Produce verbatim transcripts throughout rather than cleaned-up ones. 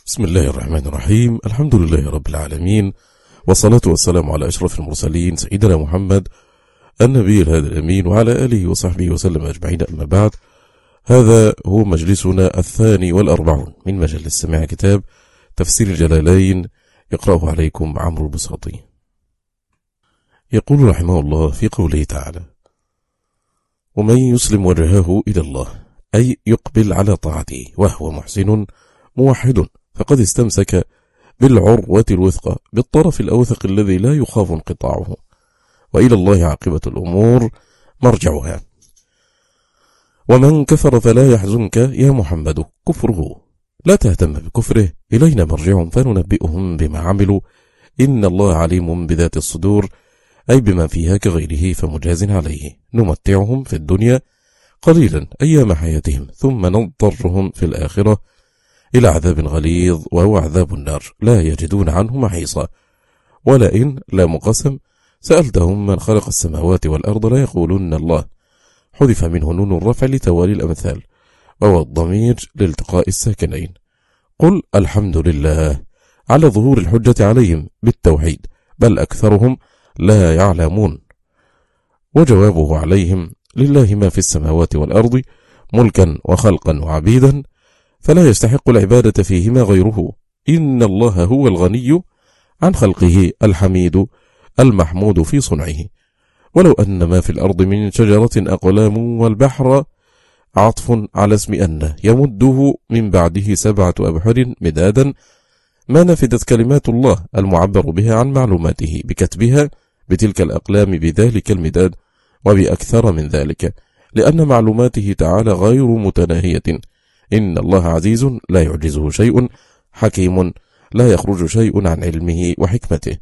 بسم الله الرحمن الرحيم. الحمد لله رب العالمين، والصلاة والسلام على أشرف المرسلين سيدنا محمد النبي الهادي الأمين وعلى آله وصحبه وسلم أجمعين. أما بعد، هذا هو مجلسنا الثاني والأربعون من مجلس سماع كتاب تفسير الجلالين، يقرأه عليكم عمرو البساطي. يقول رحمه الله في قوله تعالى: ومن يسلم وجهه إلى الله، أي يقبل على طاعته وهو محسن موحد، فقد استمسك بالعروة الوثقى بالطرف الأوثق الذي لا يخاف انقطاعه، وإلى الله عاقبة الأمور مرجعها. ومن كفر فلا يحزنك يا محمد كفره، لا تهتم بكفره، إلينا مرجعهم فننبئهم بما عملوا، إن الله عليم بذات الصدور، أي بما فيها كغيره فمجاز عليه. نمتعهم في الدنيا قليلا أيام حياتهم، ثم نضطرهم في الآخرة إلى عذاب غليظ وهو عذاب النار، لا يجدون عنه محيصا. ولئن لا مقسم سألتهم من خلق السماوات والأرض لا يقولون الله، حذف منه نون الرفع لتوالي الأمثال، وهو الضمير لالتقاء الساكنين. قل الحمد لله على ظهور الحجة عليهم بالتوحيد، بل أكثرهم لا يعلمون. وجوابه عليهم: لله ما في السماوات والأرض ملكا وخلقا وعبيدا، فلا يستحق العبادة فيهما غيره. إن الله هو الغني عن خلقه الحميد المحمود في صنعه. ولو أن ما في الأرض من شجرة أقلام والبحر عطف على اسم أن يمده من بعده سبعة أبحر مدادا، ما نفدت كلمات الله المعبر بها عن معلوماته بكتبها بتلك الأقلام بذلك المداد وبأكثر من ذلك، لأن معلوماته تعالى غير متناهية. إن الله عزيز لا يعجزه شيء، حكيم لا يخرج شيء عن علمه وحكمته.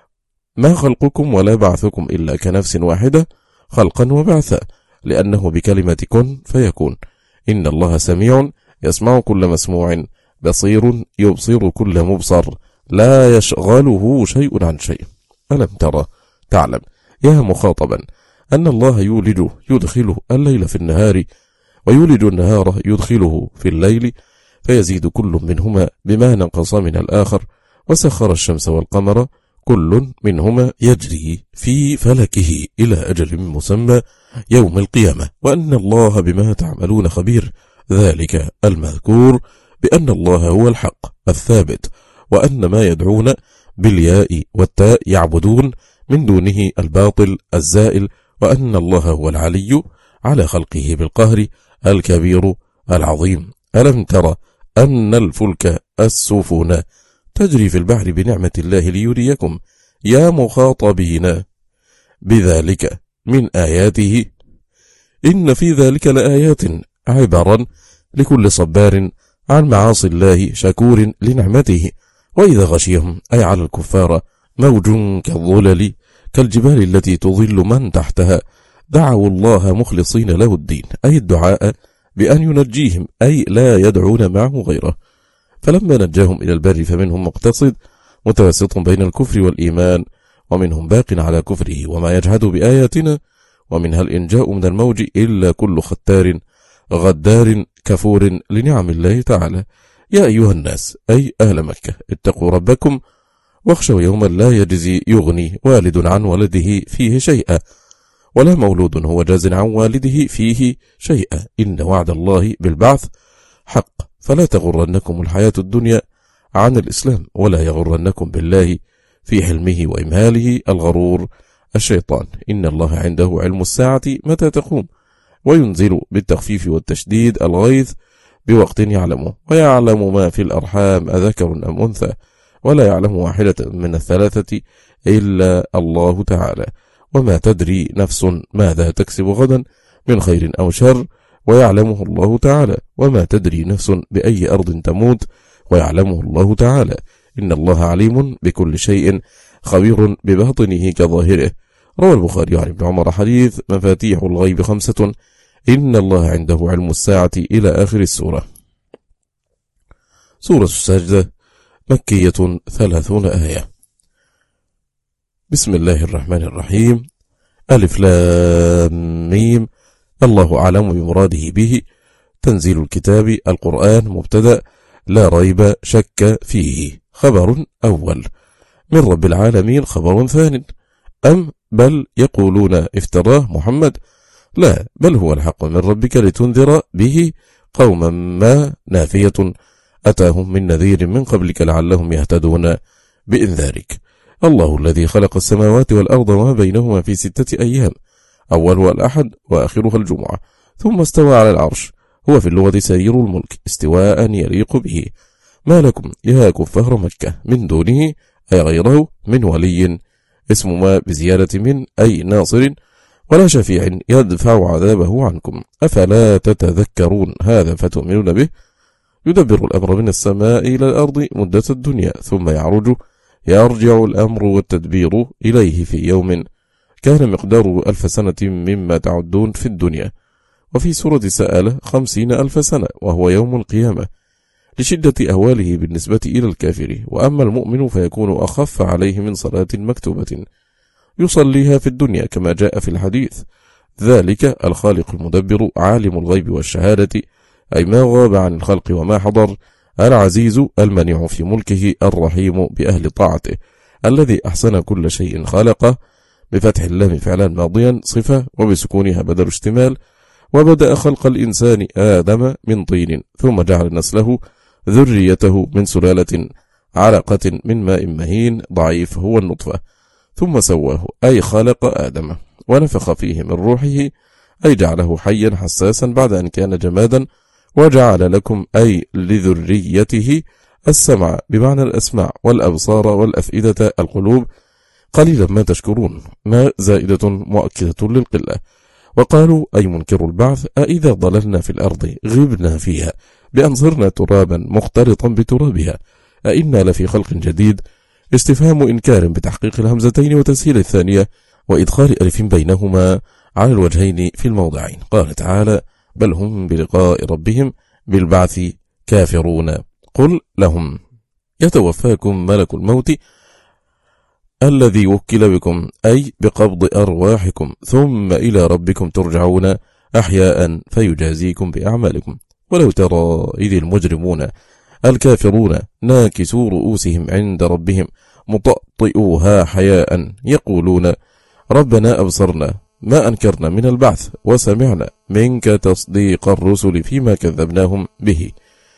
ما خلقكم ولا بعثكم إلا كنفس واحدة، خلقا وبعثا، لأنه بكلمة كن فيكون. إن الله سميع يسمع كل مسموع، بصير يبصر كل مبصر، لا يشغله شيء عن شيء. ألم ترى تعلم يا مخاطبا أن الله يولد يدخله الليل في النهار، ويولد النهار يدخله في الليل، فيزيد كل منهما بما نقص من الآخر. وسخر الشمس والقمر كل منهما يجري في فلكه إلى أجل مسمى يوم القيامة، وأن الله بما تعملون خبير. ذلك المذكور بأن الله هو الحق الثابت، وأن ما يدعون بالياء والتاء يعبدون من دونه الباطل الزائل، وأن الله هو العلي على خلقه بالقهر الكبير العظيم. ألم ترى أن الفلك السفن تجري في البحر بنعمة الله ليريكم يا مخاطبين بذلك من آياته، إن في ذلك لآيات عبرا لكل صبار عن معاصي الله شكور لنعمته. وإذا غشيهم أي على الكفار موج كالظلل كالجبال التي تظل من تحتها، دعوا الله مخلصين له الدين، أي الدعاء بأن ينجيهم، أي لا يدعون معه غيره. فلما نجاهم إلى البر فمنهم مقتصد متوسط بين الكفر والإيمان، ومنهم باق على كفره وما يجحد بآياتنا، ومنها الإنجاء من الموج إلا كل ختار غدار كفور لنعم الله تعالى. يا أيها الناس أي أهل مكة اتقوا ربكم واخشوا يوما لا يجزي يغني والد عن ولده فيه شيئا، ولا مولود هو جاز عن والده فيه شيئا، إن وعد الله بالبعث حق، فلا تغرنكم الحياة الدنيا عن الإسلام، ولا يغرنكم بالله في حلمه وإمهاله الغرور الشيطان. إن الله عنده علم الساعة متى تقوم، وينزل بالتخفيف والتشديد الغيث بوقت يعلمه، ويعلم ما في الأرحام أذكر أم أنثى، ولا يعلم واحدة من الثلاثة إلا الله تعالى. وما تدري نفس ماذا تكسب غدا من خير أو شر، ويعلمه الله تعالى. وما تدري نفس بأي أرض تموت، ويعلمه الله تعالى. إن الله عليم بكل شيء خبير بباطنه كظاهره. روى البخاري عن ابن عمر حديث: مفاتيح الغيب خمسة، إن الله عنده علم الساعة إلى آخر السورة. سورة السجدة مكية ثلاثون آية. بسم الله الرحمن الرحيم. ألف لام ميم. الله أعلم بمراده به. تنزيل الكتاب القرآن مبتدأ، لا ريب شك فيه. خبر أول من رب العالمين. خبر ثان أم بل يقولون افتراه محمد؟ لا، بل هو الحق من ربك لتنذر به قوما ما نافية أتاهم من نذير من قبلك لعلهم يهتدون بإنذارك. الله الذي خلق السماوات والأرض وما بينهما في ستة أيام، أولها الأحد وآخرها الجمعة، ثم استوى على العرش. هو في اللغة سرير الملك استواء يليق به. ما لكم يا كفار مكة من دونه أي غيره من ولي، اسم ما بزيادة من أي ناصر، ولا شفيع يدفع عذابه عنكم، أفلا تتذكرون؟ هذا فتؤمنون به. يدبر الأمر من السماء إلى الأرض مدة الدنيا، ثم يعرج يرجع الأمر والتدبير إليه في يوم كان مقداره ألف سنة مما تعدون في الدنيا. وفي سورة سأل خمسين ألف سنة، وهو يوم القيامة، لشدة أهواله بالنسبة إلى الكافر. وأما المؤمن فيكون أخف عليه من صلاة مكتوبة يصليها في الدنيا كما جاء في الحديث. ذلك الخالق المدبر عالم الغيب والشهادة، أي ما غاب عن الخلق وما حضر، العزيز المنع في ملكه، الرحيم بأهل طاعته، الذي أحسن كل شيء خلقه، بفتح اللام فعلا ماضيا صفة وبسكونها بدل اشتمال. وبدأ خلق الإنسان آدم من طين، ثم جعل نسله ذريته من سلالة علقة من ماء مهين ضعيف هو النطفة، ثم سواه أي خلق آدم ونفخ فيه من روحه، أي جعله حيا حساسا بعد أن كان جمادا، وجعل لكم أي لذريته السمع بمعنى الأسماع، والأبصار والأفئدة القلوب، قليلا ما تشكرون، ما زائدة مؤكدة للقلة. وقالوا أي منكر البعث أئذا ضللنا في الأرض غبنا فيها بأن صرنا ترابا مختلطا بترابها أئنا لفي خلق جديد. استفهام إنكار بتحقيق الهمزتين وتسهيل الثانية وإدخال ألف بينهما على الوجهين في الموضعين. قال تعالى بل هم بلقاء ربهم بالبعث كافرون. قل لهم يتوفاكم ملك الموت الذي وكل بكم، أي بقبض أرواحكم، ثم إلى ربكم ترجعون أحياء فيجازيكم بأعمالكم. ولو ترى إذ المجرمون الكافرون ناكسوا رؤوسهم عند ربهم مطأطئوها حياء يقولون ربنا أبصرنا ما أنكرنا من البعث وسمعنا منك تصديق الرسل فيما كذبناهم به،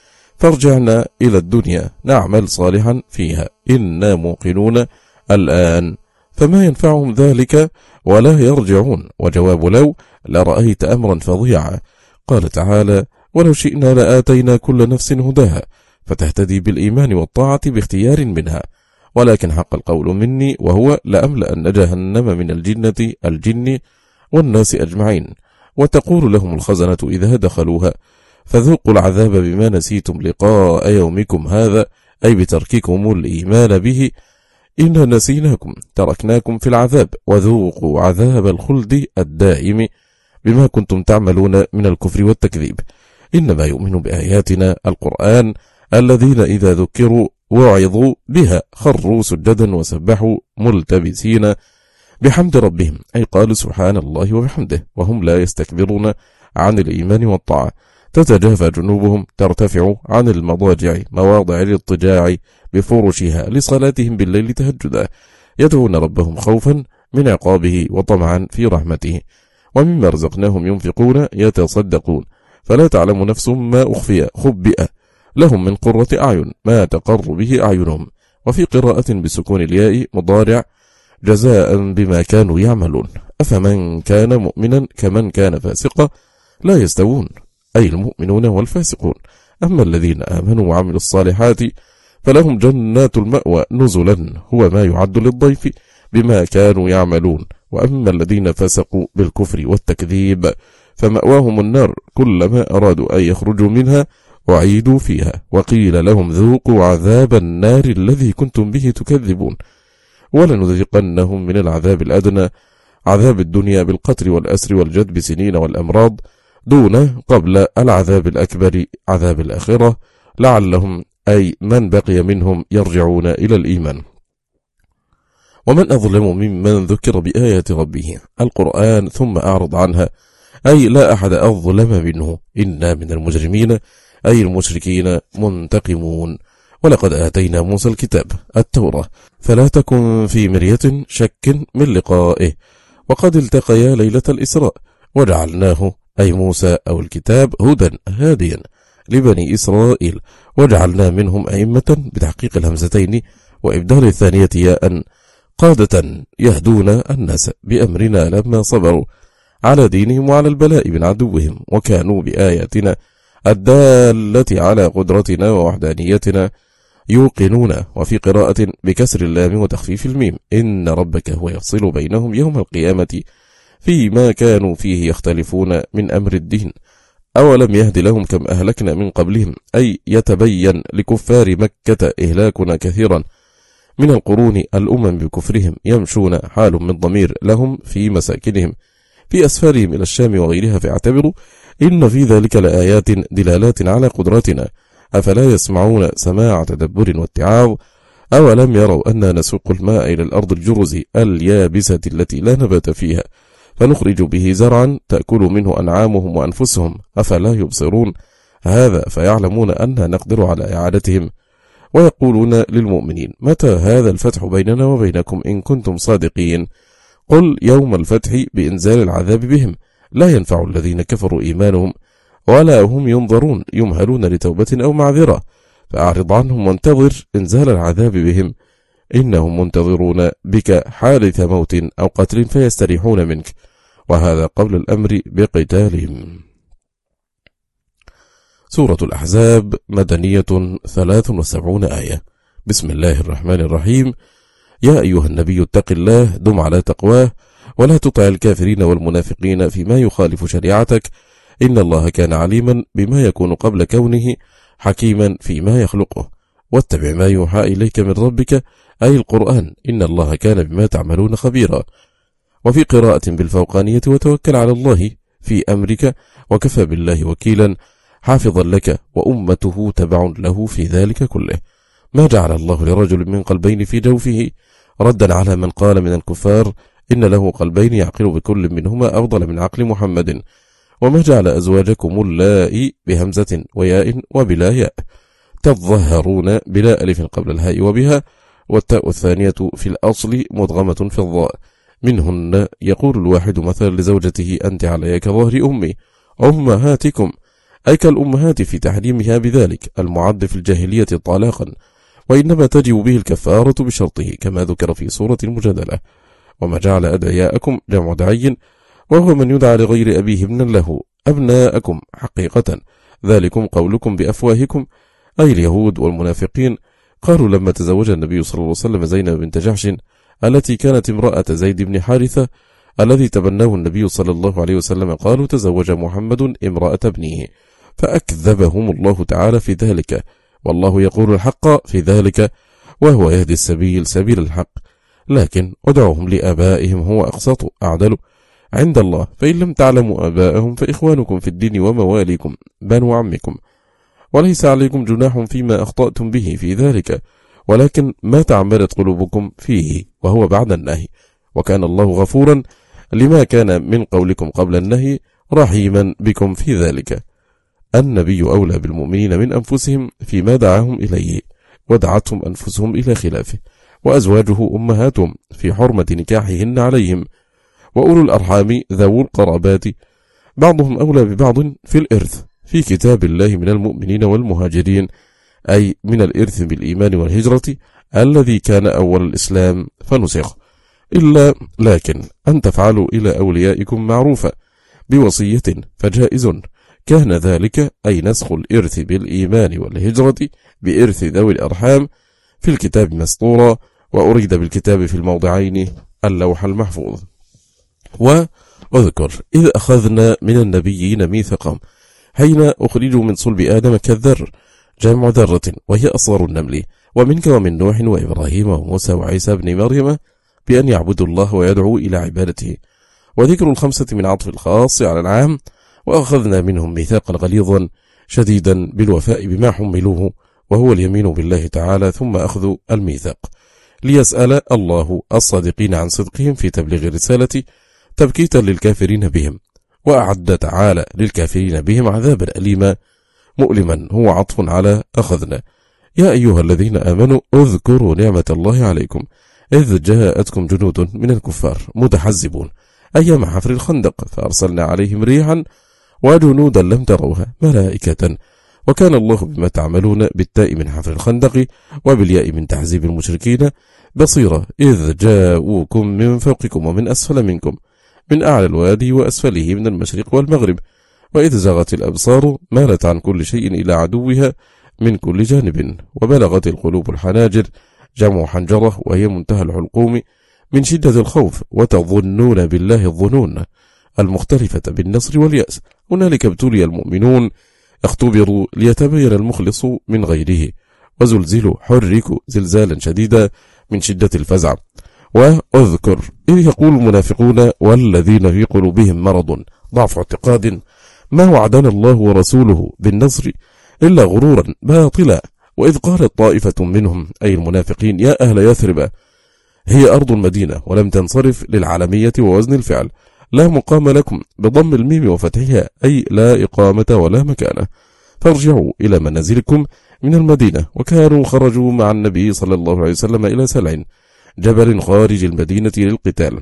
فارجعنا إلى الدنيا نعمل صالحا فيها إنا موقنون الآن. فما ينفعهم ذلك ولا يرجعون. وجواب لو لرأيت أمرا فظيعا. قال تعالى ولو شئنا لآتينا كل نفس هداها فتهتدي بالإيمان والطاعة باختيار منها، ولكن حق القول مني وهو لأملأن جهنم من الجنة الجن والناس أجمعين. وتقول لهم الخزنة إذا دخلوها فذوقوا العذاب بما نسيتم لقاء يومكم هذا، أي بترككم الإيمان به، إنا نسيناكم تركناكم في العذاب وذوقوا عذاب الخلد الدائم بما كنتم تعملون من الكفر والتكذيب. إنما يؤمن بآياتنا القرآن الذين إذا ذكروا وعظوا بها خروا سجدا وسبحوا ملتبسين بحمد ربهم، أي قالوا سبحان الله وبحمده، وهم لا يستكبرون عن الإيمان والطاعة. تتجافى جنوبهم ترتفع عن المضاجع مواضع الاضطجاع بفرشها لصلاتهم بالليل تهجدا، يدعون ربهم خوفا من عقابه وطمعا في رحمته، ومما رزقناهم ينفقون يتصدقون، فلا تعلم نفس ما أخفي خبئ لهم من قرة أعين ما تقر به أعينهم. وفي قراءة بسكون الياء مضارع جزاء بما كانوا يعملون. أفمن كان مؤمنا كمن كان فاسقا لا يستوون، أي المؤمنون والفاسقون. أما الذين آمنوا وعملوا الصالحات فلهم جنات المأوى نزلا هو ما يعد للضيف بما كانوا يعملون. وأما الذين فسقوا بالكفر والتكذيب فمأواهم النار كلما أرادوا أن يخرجوا منها وعيدوا فيها، وقيل لهم ذوقوا عذاب النار الذي كنتم به تكذبون. ولنذيقنهم من العذاب الأدنى عذاب الدنيا بالقتل والأسر والجدب سنين والأمراض دون قبل العذاب الأكبر عذاب الآخرة، لعلهم أي من بقي منهم يرجعون إلى الإيمان. ومن أظلم ممن ذكر بآيات ربه القرآن ثم أعرض عنها، أي لا أحد أظلم منه. إنا من المجرمين أي المشركين منتقمون. ولقد آتينا موسى الكتاب التوراة فلا تكن في مرية شك من لقائه. وقد التقيا ليلة الإسراء وجعلناه أي موسى أو الكتاب هدى هاديا لبني إسرائيل، وجعلنا منهم أئمة بتحقيق الهمزتين وإبدال الثانية ياء قادة يهدون الناس بأمرنا لما صبروا على دينهم وعلى البلاء من عدوهم، وكانوا بآياتنا الدالة على قدرتنا ووحدانيتنا يوقنون. وفي قراءة بكسر اللام وتخفيف الميم إن ربك هو يفصل بينهم يوم القيامة فيما كانوا فيه يختلفون من أمر الدين. أولم يهد لهم كم أهلكنا من قبلهم، أي يتبين لكفار مكة إهلاكنا كثيرا من القرون الأمم بكفرهم، يمشون حال من ضمير لهم في مساكنهم في أسفارهم إلى الشام وغيرها، فاعتبروا إن في ذلك لآيات دلالات على قدرتنا، أفلا يسمعون سماع تدبر واتعاظ. أولم يروا أننا نسوق الماء إلى الأرض الجرز اليابسة التي لا نبات فيها فنخرج به زرعا تأكل منه أنعامهم وأنفسهم، أفلا يبصرون. هذا فيعلمون أننا نقدر على إعادتهم. ويقولون للمؤمنين متى هذا الفتح بيننا وبينكم إن كنتم صادقين، قل يوم الفتح بإنزال العذاب بهم لا ينفع الذين كفروا إيمانهم ولا هم ينظرون يمهلون لتوبة أو معذرة، فأعرض عنهم وانتظر إنزال العذاب بهم إنهم منتظرون بك حادث موت أو قتل فيستريحون منك، وهذا قبل الأمر بقتالهم. سورة الأحزاب مدنية ثلاث وسبعون آية. بسم الله الرحمن الرحيم. يا أيها النبي اتق الله دم على تقواه ولا تطع الكافرين والمنافقين فيما يخالف شريعتك، إن الله كان عليما بما يكون قبل كونه حكيما فيما يخلقه، واتبع ما يوحى إليك من ربك أي القرآن إن الله كان بما تعملون خبيرا. وفي قراءة بالفوقانية وتوكل على الله في أمرك وكفى بالله وكيلا حافظا لك وأمته تبع له في ذلك كله. ما جعل الله لرجل من قلبين في جوفه ردا على من قال من الكفار إن له قلبين يعقل بكل منهما أفضل من عقل محمد. وما جعل أزواجكم اللائي بهمزة وياء وبلا ياء تظهرون بلا ألف قبل الهاء وبها، والتاء الثانية في الأصل مدغمة في الضاء. منهن يقول الواحد مثلا لزوجته أنت علي كظهر أمي أمهاتكم، أي كالأمهات في تحريمها بذلك المعد في الجاهلية طلاقا، وإنما تجب به الكفارة بشرطه كما ذكر في سورة المجادلة. وما جعل أدعياءكم جمع دعي وهو من يدعى لغير أبيه ابنا له أبناءكم حقيقة، ذلكم قولكم بأفواهكم، أي اليهود والمنافقين. قالوا لما تزوج النبي صلى الله عليه وسلم زينب بنت جحش التي كانت امرأة زيد بن حارثة الذي تبناه النبي صلى الله عليه وسلم، قالوا تزوج محمد امرأة ابنه، فأكذبهم الله تعالى في ذلك، والله يقول الحق في ذلك وهو يهدي السبيل سبيل الحق. لكن ادعوهم لآبائهم هو أقسط أعدل عند الله، فإن لم تعلموا آباءهم فإخوانكم في الدين ومواليكم بنو عمكم، وليس عليكم جناح فيما أخطأتم به في ذلك، ولكن ما تعمدت قلوبكم فيه وهو بعد النهي، وكان الله غفورا لما كان من قولكم قبل النهي رحيما بكم في ذلك. النبي أولى بالمؤمنين من أنفسهم فيما دعاهم إليه ودعتهم أنفسهم إلى خلافه، وأزواجه أمهاتهم في حرمة نكاحهن عليهم، وأولو الأرحام ذو القرابات بعضهم أولى ببعض في الإرث في كتاب الله من المؤمنين والمهاجرين، أي من الإرث بالإيمان والهجرة الذي كان أول الإسلام فنسخ، إلا لكن أن تفعلوا إلى أوليائكم معروفا بوصية فجائز كان ذلك، أي نسخ الإرث بالإيمان والهجرة بإرث ذوي الأرحام في الكتاب مسطورا، وأريد بالكتاب في الموضعين اللوح المحفوظ. وأذكر إذ أخذنا من النبيين ميثاقهم حين أخرجوا من صلب آدم كالذر جمع ذرة وهي أصغر النمل، ومنك ومن نوح وإبراهيم وموسى وعيسى بن مريم بأن يعبدوا الله ويدعوا إلى عبادته. وذكر الخمسة من عطف الخاص على العام، وأخذنا منهم ميثاقا غليظا شديدا بالوفاء بما حملوه وهو اليمين بالله تعالى، ثم أخذ الميثاق ليسأل الله الصادقين عن صدقهم في تبليغ الرسالة تبكيتا للكافرين بهم، وأعد تعالى للكافرين بهم عذابا أليما مؤلما هو عطف على أخذنا. يا أيها الذين آمنوا اذكروا نعمة الله عليكم إذ جاءتكم جنود من الكفار متحزبون أيام حفر الخندق فأرسلنا عليهم ريحا وجنودا لم تروها ملائكة وكان الله بما تعملون بالتاء من حفر الخندق وبالياء من تحزيب المشركين بصيرة إذ جاءوكم من فوقكم ومن أسفل منكم من أعلى الوادي وأسفله من المشرق والمغرب وإذ زغت الأبصار مالت عن كل شيء إلى عدوها من كل جانب وبلغت القلوب الحناجر جمع حنجرة وهي منتهى الحلقوم من شدة الخوف وتظنون بالله الظنون المختلفة بالنصر واليأس هنالك ابتلي المؤمنون اختبروا ليتبين المخلص من غيره وزلزلوا حركوا زلزالا شديدا من شدة الفزع. وأذكر إذ يقول المنافقون والذين في قلوبهم مرض ضعف اعتقاد ما وعدنا الله ورسوله بالنصر إلا غرورا باطلا وإذ قالت طائفة منهم أي المنافقين يا أهل يثرب هي أرض المدينة ولم تنصرف للعالمية ووزن الفعل لا مقام لكم بضم الميم وفتحها أي لا إقامة ولا مكانة فارجعوا إلى منازلكم من المدينة وكانوا خرجوا مع النبي صلى الله عليه وسلم إلى سلع جبل خارج المدينة للقتال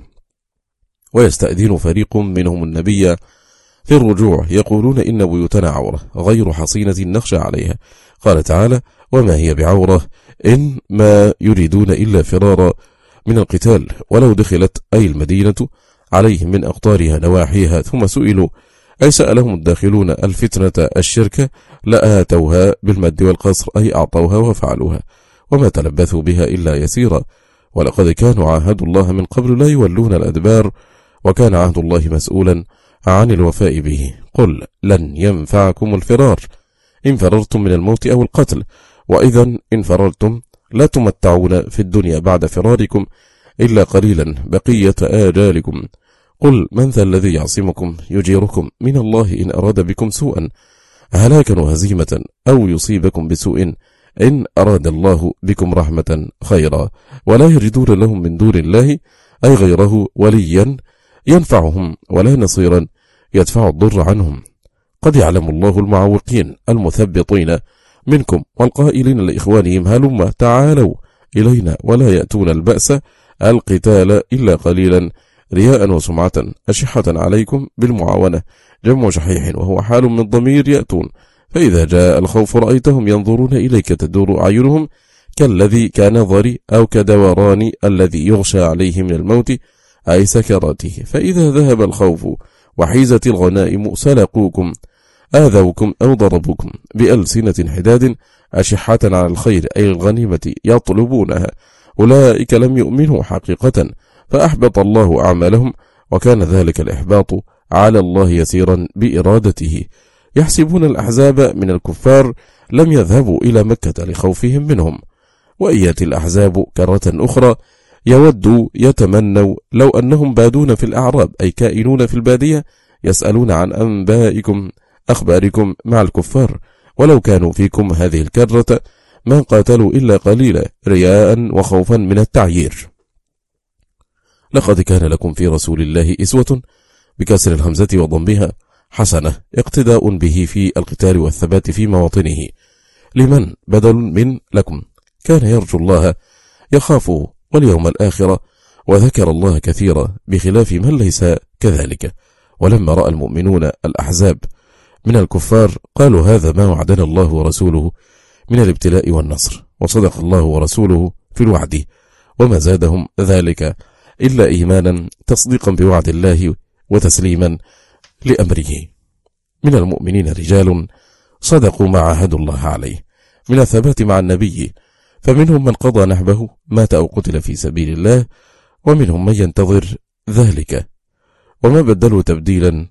ويستأذن فريق منهم النبي في الرجوع يقولون إن بيوتنا عورة غير حصينة نخشى عليها قال تعالى وما هي بعورة إن ما يريدون إلا فرارا من القتال ولو دخلت أي المدينة عليهم من أقطارها نواحيها ثم سئلوا أي سألهم الداخلون الفتنة الشركة لآتوها بالمد والقصر أي أعطوها وفعلوها وما تلبثوا بها إلا يسيرا ولقد كانوا عاهدوا الله من قبل لا يولون الأدبار وكان عهد الله مسؤولا عن الوفاء به قل لن ينفعكم الفرار إن فررتم من الموت أو القتل وإذا إن فررتم لا تمتعون في الدنيا بعد فراركم إلا قليلا بقية آجالكم قل من ذا الذي يعصمكم يجيركم من الله إن أراد بكم سوءا هلاكا وهزيمة أو يصيبكم بسوء إن أراد الله بكم رحمة خيرا ولا يجدون لهم من دون الله أي غيره وليا ينفعهم ولا نصيرا يدفع الضر عنهم قد يعلم الله المعوقين المثبطين منكم والقائلين لإخوانهم هلما تعالوا إلينا ولا يأتون البأس القتال إلا قليلا رياء وسمعة أشحة عليكم بالمعاونة جمع شحيح وهو حال من ضمير يأتون فإذا جاء الخوف رأيتهم ينظرون إليك تدور أعينهم كالذي كنظر أو كدوران الذي يغشى عليه من الموت أي سكراته فإذا ذهب الخوف وحيزت الغنائم سلقوكم آذوكم أو ضربوكم بألسنة حداد أشحة على الخير أي الغنيمة يطلبونها أولئك لم يؤمنوا حقيقة فأحبط الله أعمالهم وكان ذلك الإحباط على الله يسيرا بإرادته يحسبون الأحزاب من الكفار لم يذهبوا إلى مكة لخوفهم منهم وإن يأتي الأحزاب كرة أخرى يودوا يتمنوا لو أنهم بادون في الأعراب أي كائنون في البادية يسألون عن أنبائكم أخباركم مع الكفار ولو كانوا فيكم هذه الكرة ما قاتلوا إلا قليلا رياء وخوفا من التعيير. لقد كان لكم في رسول الله إسوة بكسر الهمزة وضمها حسنة اقتداء به في القتال والثبات في مواطنه لمن بدل من لكم كان يرجو الله يخافه واليوم الآخرة وذكر الله كثيرا بخلاف من ليس كذلك ولما رأى المؤمنون الأحزاب من الكفار قالوا هذا ما وعدنا الله ورسوله من الابتلاء والنصر وصدق الله ورسوله في الوعد وما زادهم ذلك إلا إيمانا تصديقا بوعد الله وتسليما لأمره. من المؤمنين رجال صدقوا ما عاهدوا الله عليه من الثبات مع النبي فمنهم من قضى نحبه مات أو قتل في سبيل الله ومنهم من ينتظر ذلك وما بدلوا تبديلا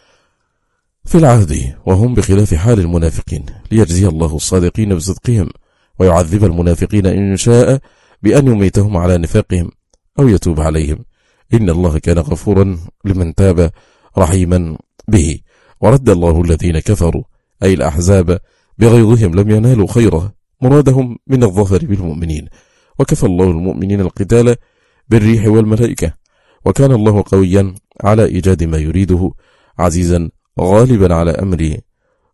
في العهد وهم بخلاف حال المنافقين ليجزي الله الصادقين بصدقهم ويعذب المنافقين إن شاء بأن يميتهم على نفاقهم أو يتوب عليهم إن الله كان غفورا لمن تاب رحيما به. ورد الله الذين كفروا أي الأحزاب بغيظهم لم ينالوا خيرا مرادهم من الظفر بالمؤمنين وكفى الله المؤمنين القتال بالريح والملائكة وكان الله قويا على إيجاد ما يريده عزيزا غالبا على أمره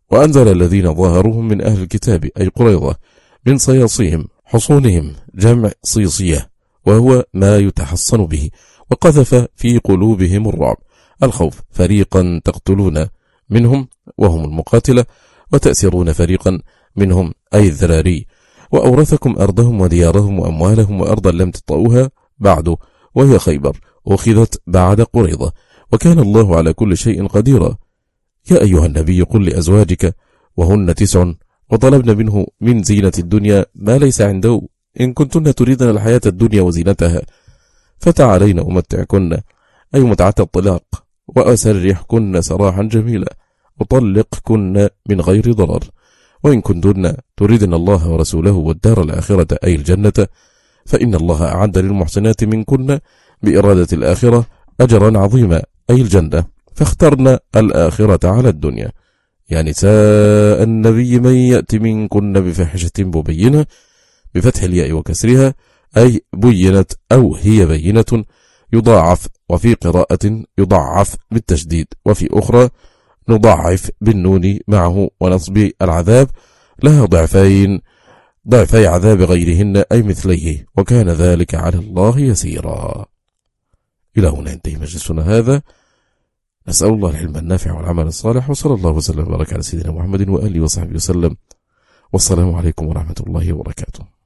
وأنزل الذين ظاهروهم من أهل الكتاب أي قريظة من صياصيهم حصونهم جمع صيصية وهو ما يتحصن به، وقذف في قلوبهم الرعب الخوف، فريقا تقتلون منهم وهم المقاتلة وتأسرون فريقا منهم أي الذراري، وأورثكم أرضهم وديارهم وأموالهم وأرضا لم تطئوها بعد وهي خيبر أخذت بعد قريظة، وكان الله على كل شيء قديرا. يا أيها النبي قل لأزواجك وهن تسع وطلبن منه من زينة الدنيا ما ليس عنده إن كنتن تريدن الحياة الدنيا وزينتها فتعالين أمتعكن أي متعة الطلاق وأسرحكن سراحا جميلا أطلقكن من غير ضرر، وإن كنتن تريدن الله ورسوله والدار الآخرة أي الجنة فإن الله أعد للمحسنات منكن بإرادة الآخرة أجرا عظيما أي الجنة، فاخترن الآخرة على الدنيا. يا نساء النبي من يأتي منكن بفاحشة مبينة بفتح الياء وكسرها أي بينت أو هي بينة يضاعف، وفي قراءة يضعف بالتشديد، وفي أخرى نضعف بالنون معه ونصب العذاب لها ضعفين ضعفي عذاب غيرهن أي مثليه، وكان ذلك على الله يسيرا. إلى هنا ينتهي مجلسنا هذا، نسأل الله العلم النافع والعمل الصالح، وصلى الله وسلم وبارك على سيدنا محمد وآله وصحبه وسلم، والسلام عليكم ورحمة الله وبركاته.